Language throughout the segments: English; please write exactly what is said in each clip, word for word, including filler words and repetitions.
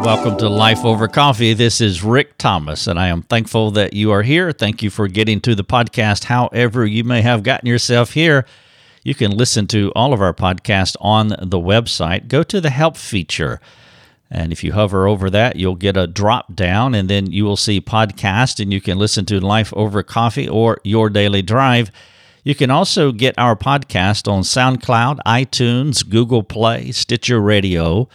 Welcome to Life Over Coffee. This is Rick Thomas, and I am thankful that you are here. Thank you for getting to the podcast. However you may have gotten yourself here, you can listen to all of our podcasts on the website. Go to the Help feature, and if you hover over that, you'll get a drop down, and then you will see podcast, and you can listen to Life Over Coffee or Your Daily Drive. You can also get our podcast on SoundCloud, iTunes, Google Play, Stitcher Radio,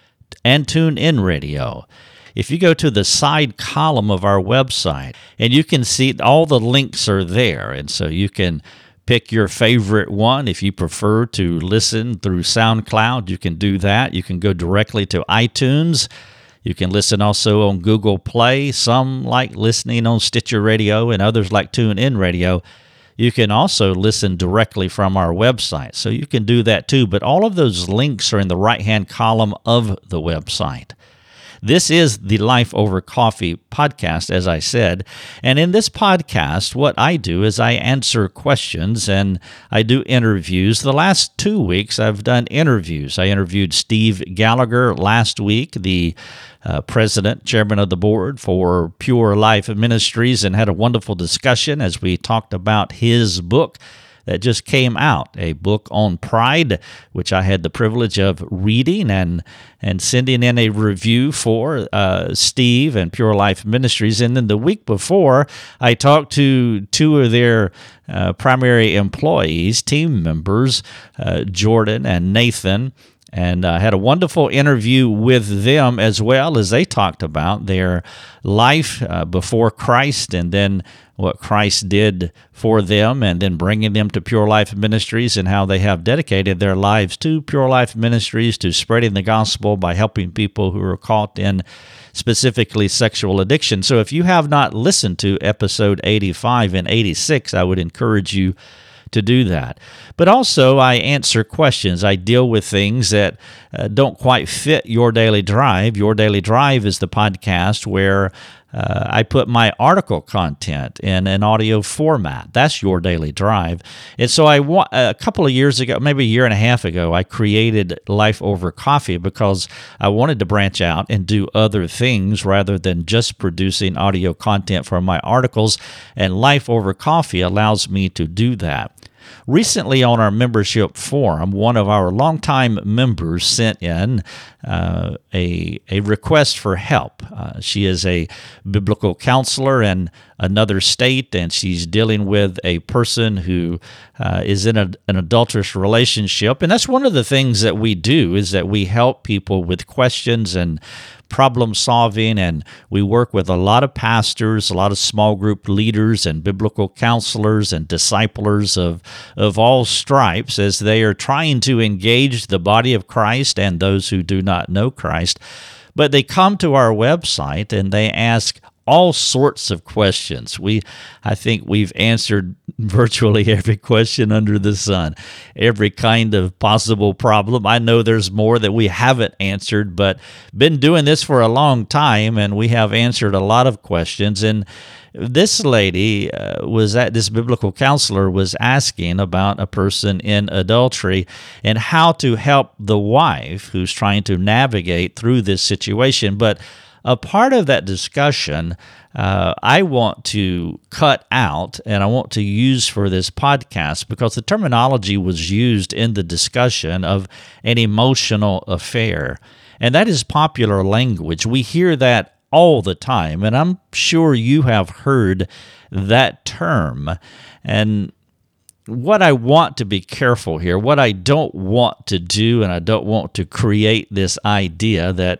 and TuneIn Radio. If you go to the side column of our website, and you can see all the links are there, and so you can pick your favorite one. If you prefer to listen through SoundCloud, you can do that. You can go directly to iTunes. You can listen also on Google Play. Some like listening on Stitcher Radio, and others like TuneIn Radio. You can also listen directly from our website, so you can do that too. But all of those links are in the right-hand column of the website. This is the Life Over Coffee podcast, as I said. And in this podcast, what I do is I answer questions and I do interviews. The last two weeks, I've done interviews. I interviewed Steve Gallagher last week, the uh, president, chairman of the board for Pure Life Ministries, and had a wonderful discussion as we talked about his book that just came out, a book on pride, which I had the privilege of reading and and sending in a review for uh, Steve and Pure Life Ministries. And then the week before, I talked to two of their uh, primary employees, team members, uh, Jordan and Nathan, and I uh, had a wonderful interview with them as well as they talked about their life uh, before Christ and then what Christ did for them, and then bringing them to Pure Life Ministries and how they have dedicated their lives to Pure Life Ministries, to spreading the gospel by helping people who are caught in specifically sexual addiction. So if you have not listened to episode eighty-five and eighty-six, I would encourage you to do that. But also, I answer questions. I deal with things that uh, don't quite fit Your Daily Drive. Your Daily Drive is the podcast where uh, I put my article content in an audio format. That's Your Daily Drive. And so I wa- a couple of years ago, maybe a year and a half ago, I created Life Over Coffee because I wanted to branch out and do other things rather than just producing audio content for my articles. And Life Over Coffee allows me to do that. Recently on our membership forum, one of our longtime members sent in uh, a, a request for help. Uh, she is a biblical counselor in another state, and she's dealing with a person who uh, is in a, an adulterous relationship. And that's one of the things that we do, is that we help people with questions and problem solving, and we work with a lot of pastors, a lot of small group leaders and biblical counselors and disciplers of, of all stripes as they are trying to engage the body of Christ and those who do not know Christ. But they come to our website and they ask all sorts of questions. We, I think we've answered virtually every question under the sun, every kind of possible problem. I know there's more that we haven't answered, but been doing this for a long time, and we have answered a lot of questions. And this lady uh, was at this biblical counselor was asking about a person in adultery and how to help the wife who's trying to navigate through this situation. But a part of that discussion uh, I want to cut out and I want to use for this podcast because the terminology was used in the discussion of an emotional affair. And that is popular language. We hear that all the time, and I'm sure you have heard that term. And what I want to be careful here, what I don't want to do, and I don't want to create this idea that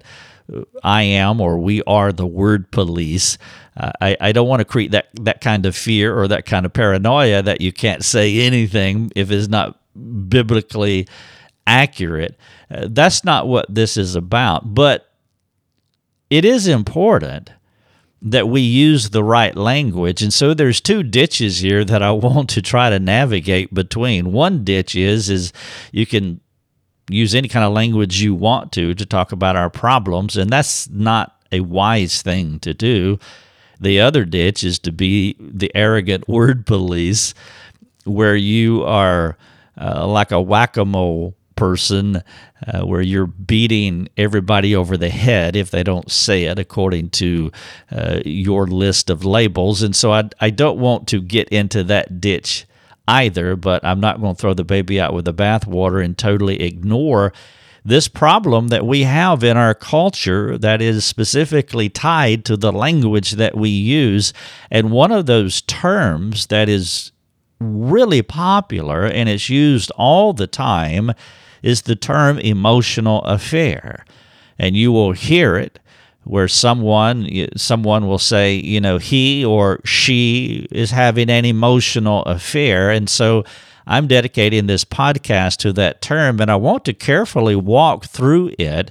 I am or we are the word police. Uh, I, I don't want to create that, that kind of fear or that kind of paranoia that you can't say anything if it's not biblically accurate. Uh, that's not what this is about. But it is important that we use the right language. And so there's two ditches here that I want to try to navigate between. One ditch is, is you can use any kind of language you want to to talk about our problems, and that's not a wise thing to do. The other ditch is to be the arrogant word police, where you are uh, like a whack-a-mole person uh, where you're beating everybody over the head if they don't say it according to uh, your list of labels. And so I, I don't want to get into that ditch either, but I'm not going to throw the baby out with the bathwater and totally ignore this problem that we have in our culture that is specifically tied to the language that we use. And one of those terms that is really popular and it's used all the time is the term emotional affair. And you will hear it where someone someone will say, you know, he or she is having an emotional affair. And so I'm dedicating this podcast to that term, and I want to carefully walk through it,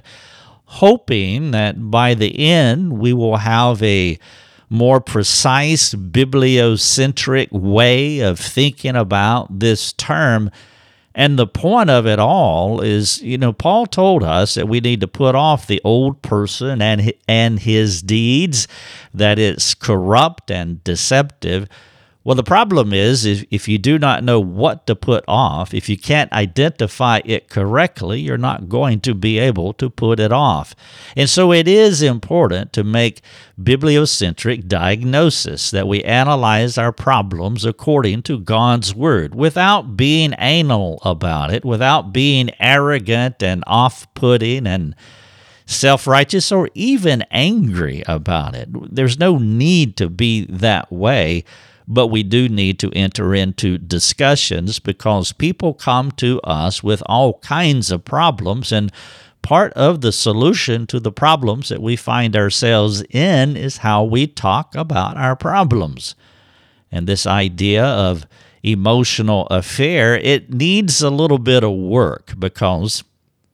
hoping that by the end we will have a more precise bibliocentric way of thinking about this term. And the point of it all is, you know, Paul told us that we need to put off the old person and and his deeds, that it's corrupt and deceptive. Well, the problem is, if, if you do not know what to put off, if you can't identify it correctly, you're not going to be able to put it off. And so it is important to make bibliocentric diagnosis, that we analyze our problems according to God's Word, without being anal about it, without being arrogant and off-putting and self-righteous or even angry about it. There's no need to be that way. But we do need to enter into discussions because people come to us with all kinds of problems, and part of the solution to the problems that we find ourselves in is how we talk about our problems. And this idea of emotional affair, it needs a little bit of work because,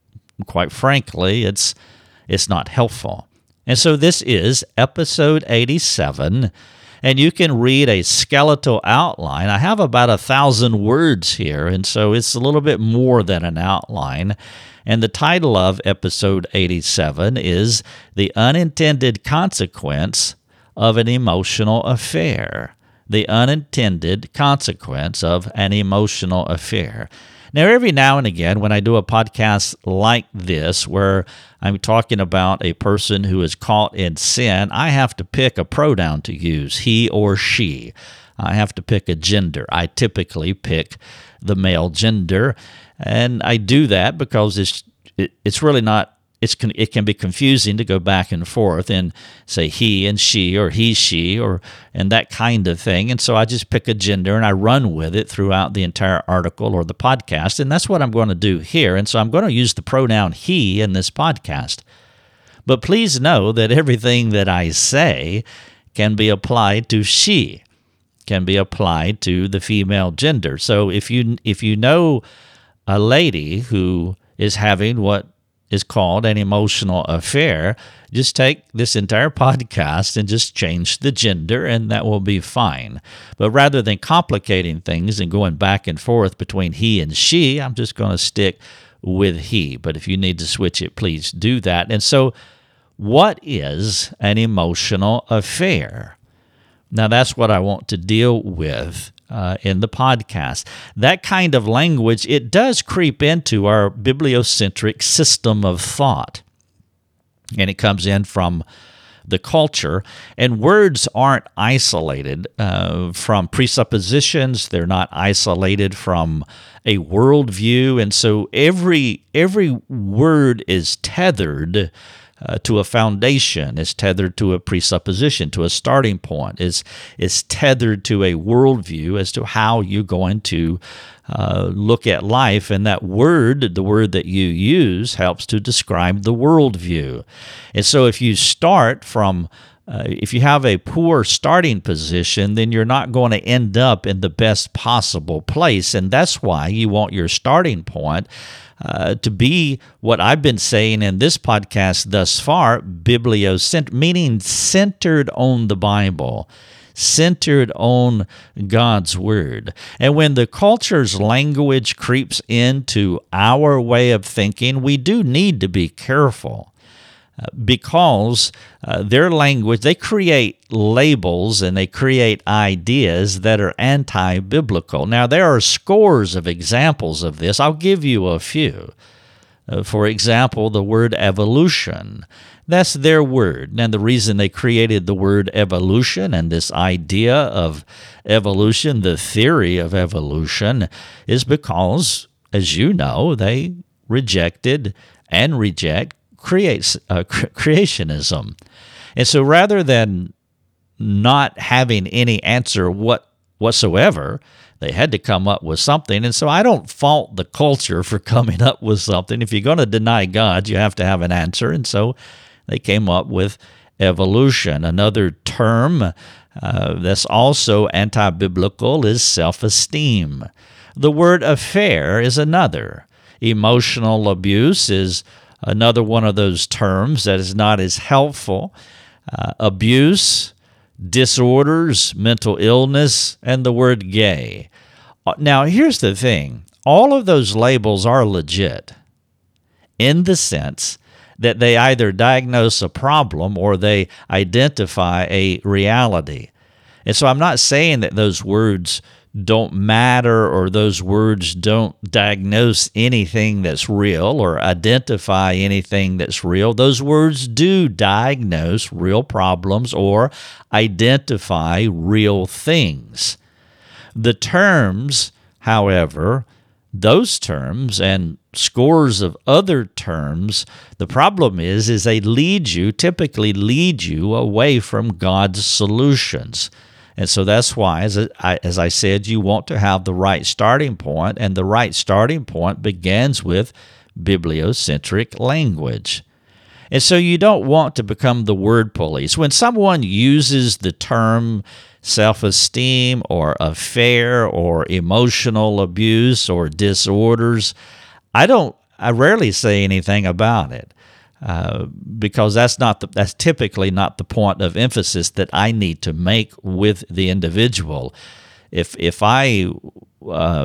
quite frankly, it's it's not helpful. And so this is episode eighty-seven. And you can read a skeletal outline. I have about a thousand words here, and so it's a little bit more than an outline. And the title of episode eighty-seven is The Unintended Consequence of an Emotional Affair. The Unintended Consequence of an Emotional Affair. Now, every now and again, when I do a podcast like this, where I'm talking about a person who is caught in sin, I have to pick a pronoun to use, he or she. I have to pick a gender. I typically pick the male gender, and I do that because it's it, it's really not, it's it can be confusing to go back and forth and say he and she or he, she, or and that kind of thing. And so I just pick a gender and I run with it throughout the entire article or the podcast. And that's what I'm going to do here. And so I'm going to use the pronoun he in this podcast. But please know that everything that I say can be applied to she, can be applied to the female gender. So if you if you know a lady who is having what is called an emotional affair, just take this entire podcast and just change the gender, and that will be fine. But rather than complicating things and going back and forth between he and she, I'm just going to stick with he. But if you need to switch it, please do that. And so, what is an emotional affair? Now, that's what I want to deal with Uh, in the podcast. That kind of language, it does creep into our bibliocentric system of thought. And it comes in from the culture. And words aren't isolated uh, from presuppositions. They're not isolated from a worldview. And so every every word is tethered Uh, to a foundation, is tethered to a presupposition, to a starting point, is is tethered to a worldview as to how you're going to uh, look at life. And that word, the word that you use, helps to describe the worldview. And so if you start from Uh, if you have a poor starting position, then you're not going to end up in the best possible place. And that's why you want your starting point uh, to be what I've been saying in this podcast thus far, bibliocentric, meaning centered on the Bible, centered on God's Word. And when the culture's language creeps into our way of thinking, we do need to be careful. because uh, their language, they create labels and they create ideas that are anti-biblical. Now, there are scores of examples of this. I'll give you a few. Uh, for example, the word evolution. That's their word. And the reason they created the word evolution and this idea of evolution, the theory of evolution, is because, as you know, they rejected and reject creates uh, cre- creationism. And so rather than not having any answer what whatsoever, they had to come up with something. And so I don't fault the culture for coming up with something. If you're going to deny God, you have to have an answer. And so they came up with evolution. Another term uh, that's also anti-biblical is self-esteem. The word affair is another. Emotional abuse is another one of those terms that is not as helpful. Uh, abuse, disorders, mental illness, and the word gay. Now, here's the thing. All of those labels are legit in the sense that they either diagnose a problem or they identify a reality. And so I'm not saying that those words don't matter or those words don't diagnose anything that's real or identify anything that's real. Those words do diagnose real problems or identify real things. The terms, however, those terms and scores of other terms, the problem is, is they lead you, typically lead you away from God's solutions. And so that's why, as I, as I said, you want to have the right starting point, and the right starting point begins with bibliocentric language. And so you don't want to become the word police. When someone uses the term self-esteem or affair or emotional abuse or disorders, I don't, I rarely say anything about it. Uh, because that's not the, that's typically not the point of emphasis that I need to make with the individual. If if I uh,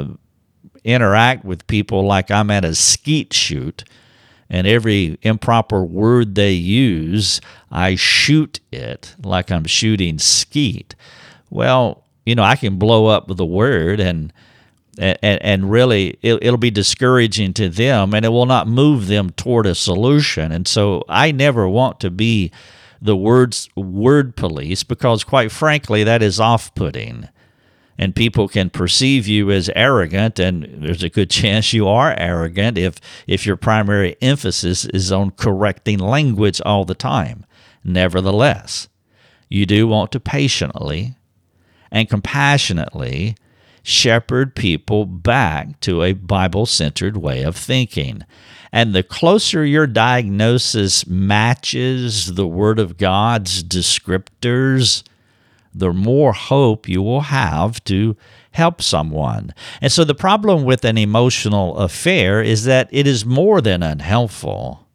interact with people like I'm at a skeet shoot, and every improper word they use, I shoot it like I'm shooting skeet. Well, you know, I can blow up the word and. And, and really, it'll be discouraging to them, and it will not move them toward a solution. And so I never want to be the words word police because, quite frankly, that is off-putting. And people can perceive you as arrogant, and there's a good chance you are arrogant if, if your primary emphasis is on correcting language all the time. Nevertheless, you do want to patiently and compassionately shepherd people back to a Bible-centered way of thinking. And the closer your diagnosis matches the Word of God's descriptors, the more hope you will have to help someone. And so the problem with an emotional affair is that it is more than unhelpful.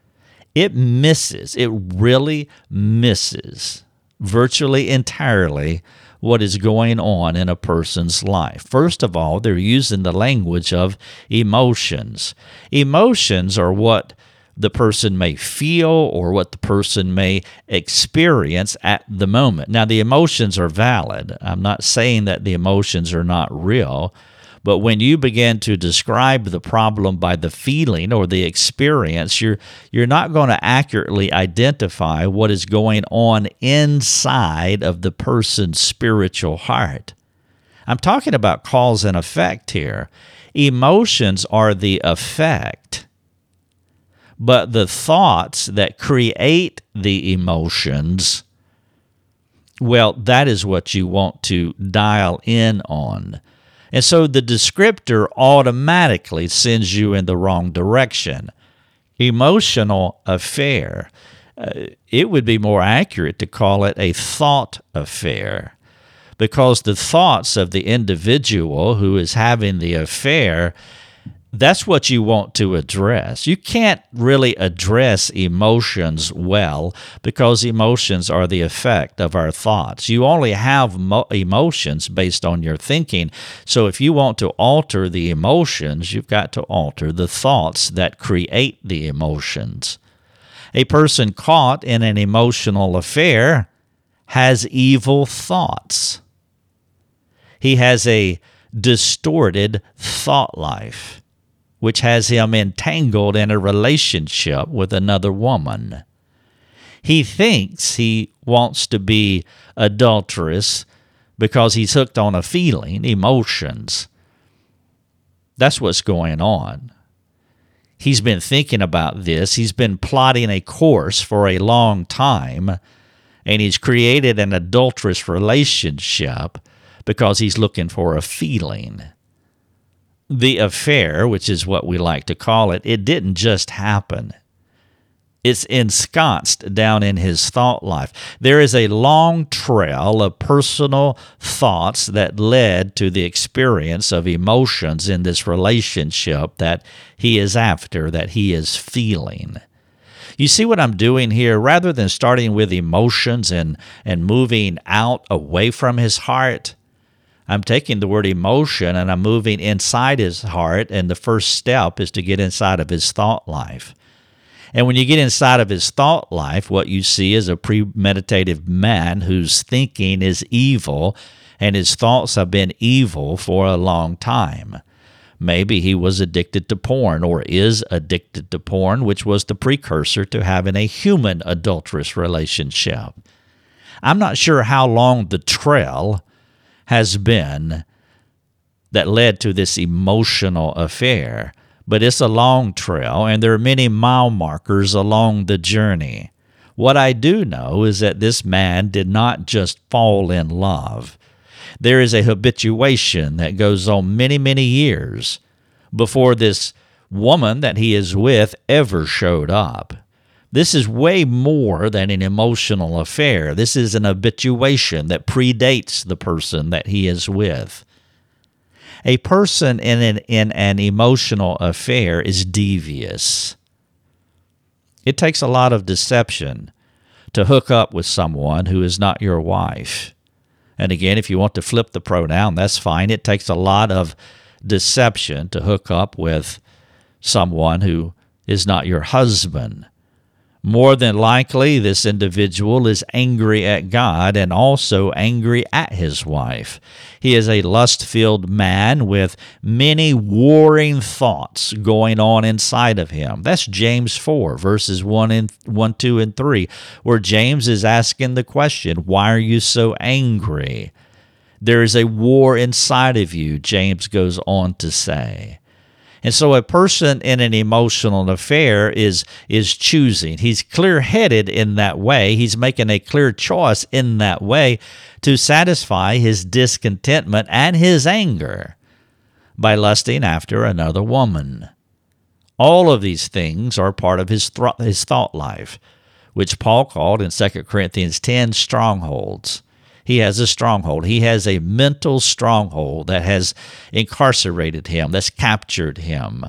It misses, it really misses virtually entirely what is going on in a person's life. First of all, they're using the language of emotions. Emotions are what the person may feel or what the person may experience at the moment. Now, the emotions are valid. I'm not saying that the emotions are not real, but when you begin to describe the problem by the feeling or the experience, you're you're not going to accurately identify what is going on inside of the person's spiritual heart. I'm talking about cause and effect here. Emotions are the effect, but the thoughts that create the emotions, well, that is what you want to dial in on. And so the descriptor automatically sends you in the wrong direction. Emotional affair. Uh, it would be more accurate to call it a thought affair, because the thoughts of the individual who is having the affair, that's what you want to address. You can't really address emotions well because emotions are the effect of our thoughts. You only have mo- emotions based on your thinking. So if you want to alter the emotions, you've got to alter the thoughts that create the emotions. A person caught in an emotional affair has evil thoughts. He has a distorted thought life, which has him entangled in a relationship with another woman. He thinks he wants to be adulterous because he's hooked on a feeling, emotions. That's what's going on. He's been thinking about this. He's been plotting a course for a long time, and he's created an adulterous relationship because he's looking for a feeling. The affair, which is what we like to call it, it didn't just happen. It's ensconced down in his thought life. There is a long trail of personal thoughts that led to the experience of emotions in this relationship that he is after, that he is feeling. You see what I'm doing here? Rather than starting with emotions and, and moving out away from his heart, I'm taking the word emotion and I'm moving inside his heart, and the first step is to get inside of his thought life. And when you get inside of his thought life, what you see is a premeditative man whose thinking is evil, and his thoughts have been evil for a long time. Maybe he was addicted to porn, or is addicted to porn, which was the precursor to having a human adulterous relationship. I'm not sure how long the trail has been that led to this emotional affair, but it's a long trail, and there are many mile markers along the journey. What I do know is that this man did not just fall in love. There is a habituation that goes on many, many years before this woman that he is with ever showed up. This is way more than an emotional affair. This is an habituation that predates the person that he is with. A person in an, in an emotional affair is devious. It takes a lot of deception to hook up with someone who is not your wife. And again, if you want to flip the pronoun, that's fine. It takes a lot of deception to hook up with someone who is not your husband. More than likely, this individual is angry at God and also angry at his wife. He is a lust-filled man with many warring thoughts going on inside of him. That's James four, verses one, and, one, two, and three, where James is asking the question, why are you so angry? There is a war inside of you, James goes on to say. And so a person in an emotional affair is is choosing. He's clear-headed in that way. He's making a clear choice in that way to satisfy his discontentment and his anger by lusting after another woman. All of these things are part of his, th- his thought life, which Paul called in Second Corinthians ten strongholds. He has a stronghold. He has a mental stronghold that has incarcerated him, that's captured him.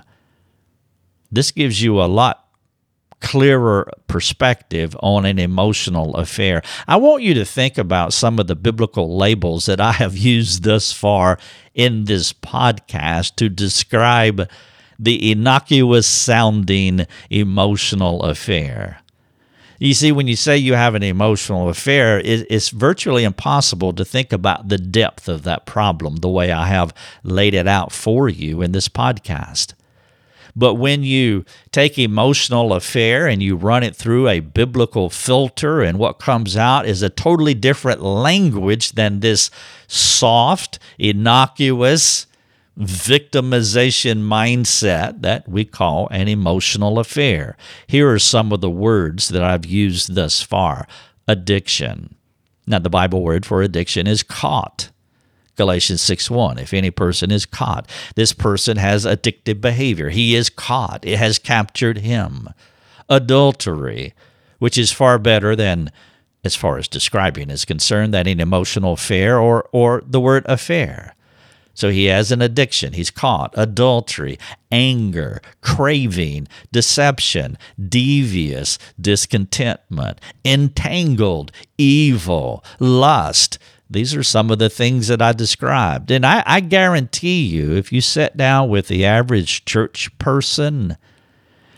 This gives you a lot clearer perspective on an emotional affair. I want you to think about some of the biblical labels that I have used thus far in this podcast to describe the innocuous-sounding emotional affair. You see, when you say you have an emotional affair, it's virtually impossible to think about the depth of that problem the way I have laid it out for you in this podcast. But when you take emotional affair and you run it through a biblical filter, and what comes out is a totally different language than this soft, innocuous, victimization mindset that we call an emotional affair. Here are some of the words that I've used thus far. Addiction. Now, the Bible word for addiction is caught. Galatians six one, if any person is caught, this person has addictive behavior. He is caught. It has captured him. Adultery, which is far better than, as far as describing is concerned, than an emotional affair or, or the word affair. So he has an addiction. He's caught. Adultery, anger, craving, deception, devious, discontentment, entangled, evil, lust. These are some of the things that I described. And I, I guarantee you, if you sit down with the average church person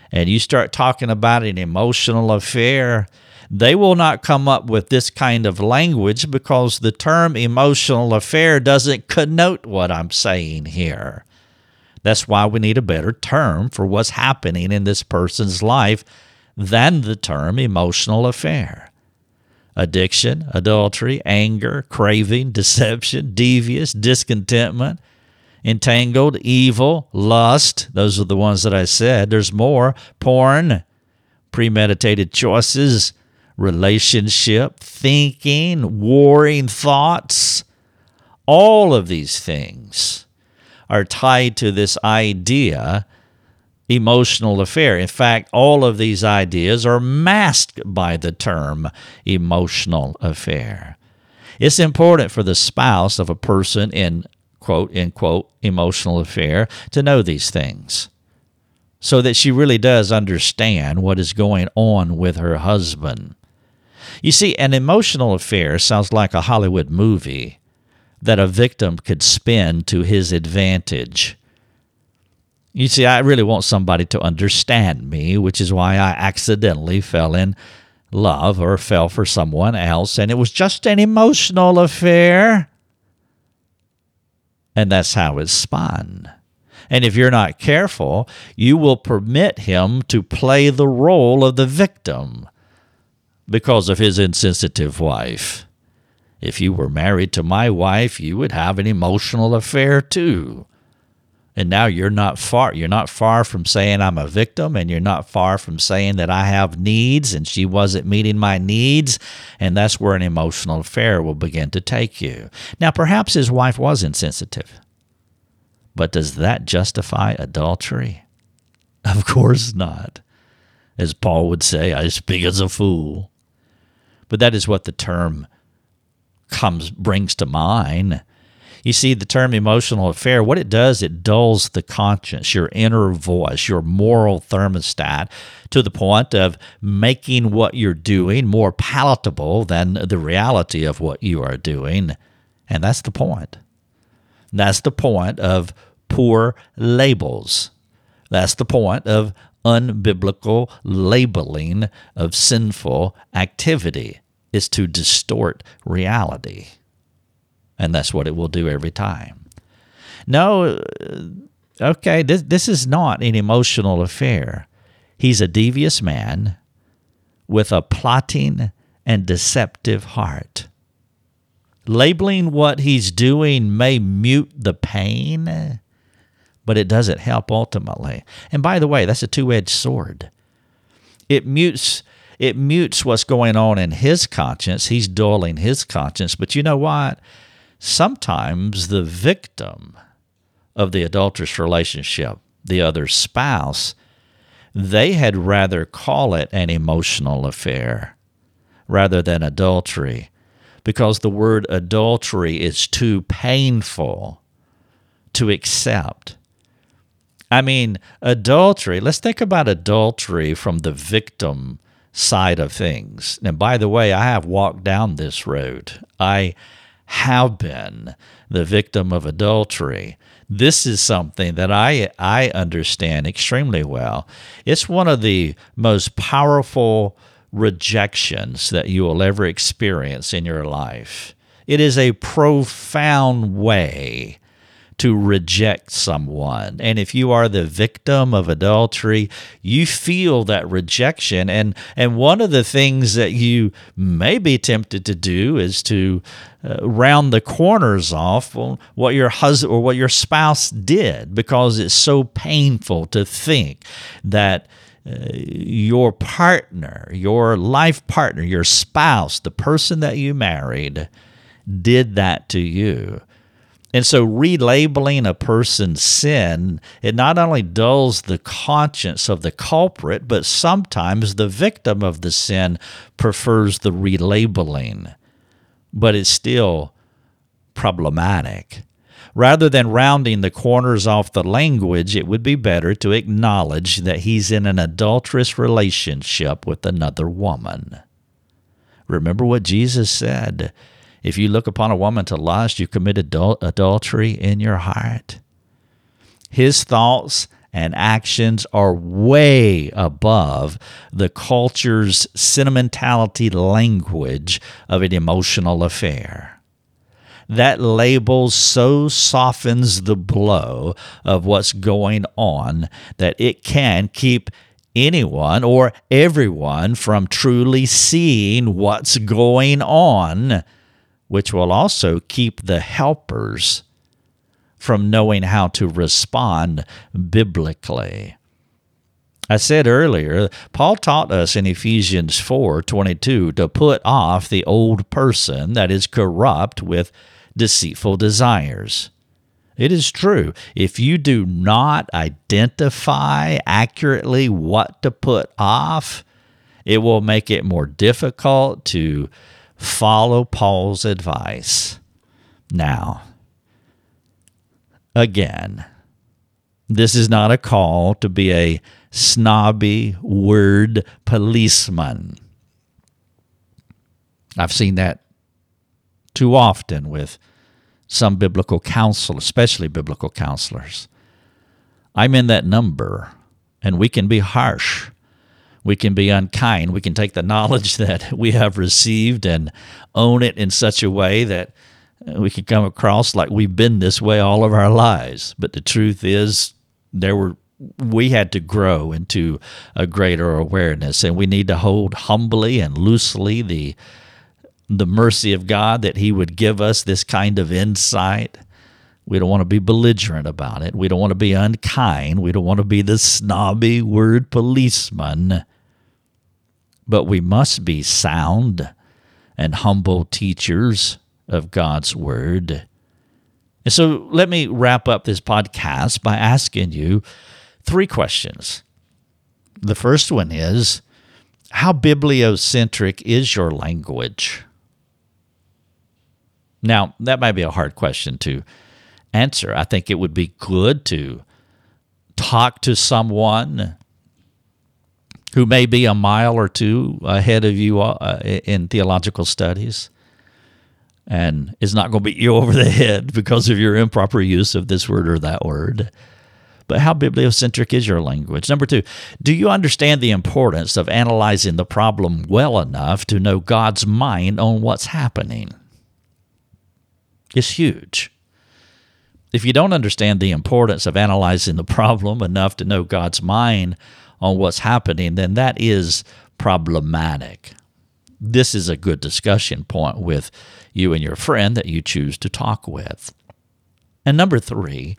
and you start talking about an emotional affair, they will not come up with this kind of language because the term emotional affair doesn't connote what I'm saying here. That's why we need a better term for what's happening in this person's life than the term emotional affair. Addiction, adultery, anger, craving, deception, devious, discontentment, entangled, evil, lust. Those are the ones that I said. There's more. Porn, premeditated choices, relationship, thinking, warring thoughts. All of these things are tied to this idea, emotional affair. In fact, all of these ideas are masked by the term emotional affair. It's important for the spouse of a person in quote, unquote, emotional affair to know these things so that she really does understand what is going on with her husband. You see, an emotional affair sounds like a Hollywood movie that a victim could spin to his advantage. You see, I really want somebody to understand me, which is why I accidentally fell in love or fell for someone else, and it was just an emotional affair. And that's how it's spun. And if you're not careful, you will permit him to play the role of the victim because of his insensitive wife. If you were married to my wife, you would have an emotional affair too. And now you're not far, you're not far from saying I'm a victim, and you're not far from saying that I have needs and she wasn't meeting my needs, and that's where an emotional affair will begin to take you. Now, perhaps his wife was insensitive, but does that justify adultery? Of course not. As Paul would say, I speak as a fool. But that is what the term comes brings to mind. You see, the term emotional affair, what it does, it dulls the conscience, your inner voice, your moral thermostat, to the point of making what you're doing more palatable than the reality of what you are doing. And that's the point. That's the point of poor labels. That's the point of unbiblical labeling of sinful activity, is to distort reality. And that's what it will do every time. No, okay, this, this is not an emotional affair. He's a devious man with a plotting and deceptive heart. Labeling what he's doing may mute the pain, but it doesn't help ultimately. And by the way, that's a two-edged sword. It mutes it mutes what's going on in his conscience. He's dulling his conscience. But you know what? Sometimes the victim of the adulterous relationship, the other spouse, they had rather call it an emotional affair rather than adultery, because the word adultery is too painful to accept. I mean, adultery, let's think about adultery from the victim side of things. And by the way, I have walked down this road. I have been the victim of adultery. This is something that I I understand extremely well. It's one of the most powerful rejections that you will ever experience in your life. It is a profound way to reject someone. And if you are the victim of adultery, you feel that rejection. And, and one of the things that you may be tempted to do is to uh, round the corners off on what your husband or what your spouse did, because it's so painful to think that uh, your partner, your life partner, your spouse, the person that you married, did that to you. And so relabeling a person's sin, it not only dulls the conscience of the culprit, but sometimes the victim of the sin prefers the relabeling. But it's still problematic. Rather than rounding the corners off the language, it would be better to acknowledge that he's in an adulterous relationship with another woman. Remember what Jesus said. If you look upon a woman to lust, you commit adul- adultery in your heart. His thoughts and actions are way above the culture's sentimentality language of an emotional affair. That label so softens the blow of what's going on that it can keep anyone or everyone from truly seeing what's going on, which will also keep the helpers from knowing how to respond biblically. I said earlier, Paul taught us in Ephesians four twenty-two to put off the old person that is corrupt with deceitful desires. It is true, if you do not identify accurately what to put off, it will make it more difficult to follow Paul's advice. Now, again, this is not a call to be a snobby word policeman. I've seen that too often with some biblical counsel, especially biblical counselors. I'm in that number, and we can be harsh. We can be unkind. We can take the knowledge that we have received and own it in such a way that we can come across like we've been this way all of our lives. But the truth is, there were we had to grow into a greater awareness, and we need to hold humbly and loosely the the mercy of God that He would give us this kind of insight. We don't want to be belligerent about it. We don't want to be unkind. We don't want to be the snobby word policeman. But we must be sound and humble teachers of God's Word. And so let me wrap up this podcast by asking you three questions. The first one is, how bibliocentric is your language? Now, that might be a hard question to answer. I think it would be good to talk to someone who may be a mile or two ahead of you uh, in theological studies and is not going to beat you over the head because of your improper use of this word or that word. But how bibliocentric is your language? Number two, do you understand the importance of analyzing the problem well enough to know God's mind on what's happening? It's huge. If you don't understand the importance of analyzing the problem enough to know God's mind on what's happening, then that is problematic. This is a good discussion point with you and your friend that you choose to talk with. And number three,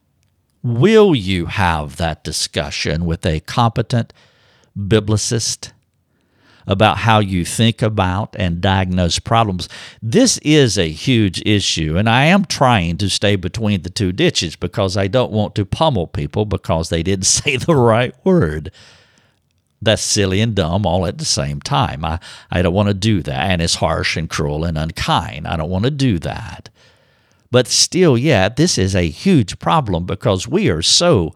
will you have that discussion with a competent biblicist about how you think about and diagnose problems? This is a huge issue, and I am trying to stay between the two ditches because I don't want to pummel people because they didn't say the right word. That's silly and dumb all at the same time. I, I don't want to do that, and it's harsh and cruel and unkind. I don't want to do that. But still, yeah, this is a huge problem because we are so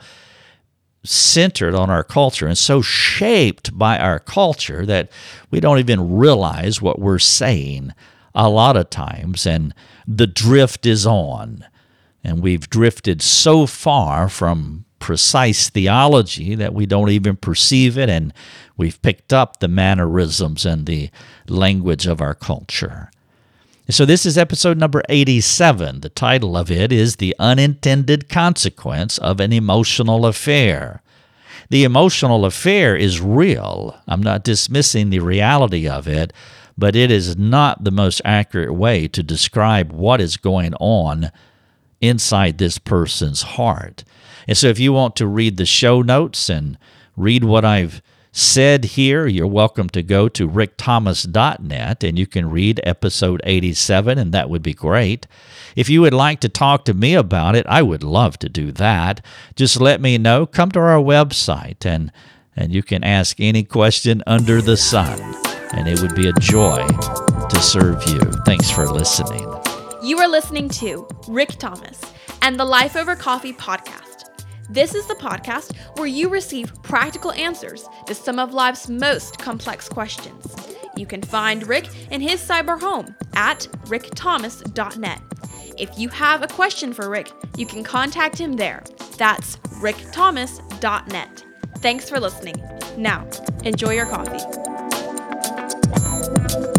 centered on our culture and so shaped by our culture that we don't even realize what we're saying a lot of times, and the drift is on. And we've drifted so far from precise theology that we don't even perceive it, and we've picked up the mannerisms and the language of our culture. So this is episode number eighty-seven. The title of it is The Unintended Consequence of an Emotional Affair. The emotional affair is real. I'm not dismissing the reality of it, but it is not the most accurate way to describe what is going on inside this person's heart. And so if you want to read the show notes and read what I've said here, you're welcome to go to rick thomas dot net and you can read episode eighty-seven, and that would be great. If you would like to talk to me about it, I would love to do that. Just let me know. Come to our website and, and you can ask any question under the sun, and it would be a joy to serve you. Thanks for listening. You are listening to Rick Thomas and the Life Over Coffee podcast. This is the podcast where you receive practical answers to some of life's most complex questions. You can find Rick in his cyber home at rick thomas dot net. If you have a question for Rick, you can contact him there. That's rick thomas dot net. Thanks for listening. Now, enjoy your coffee.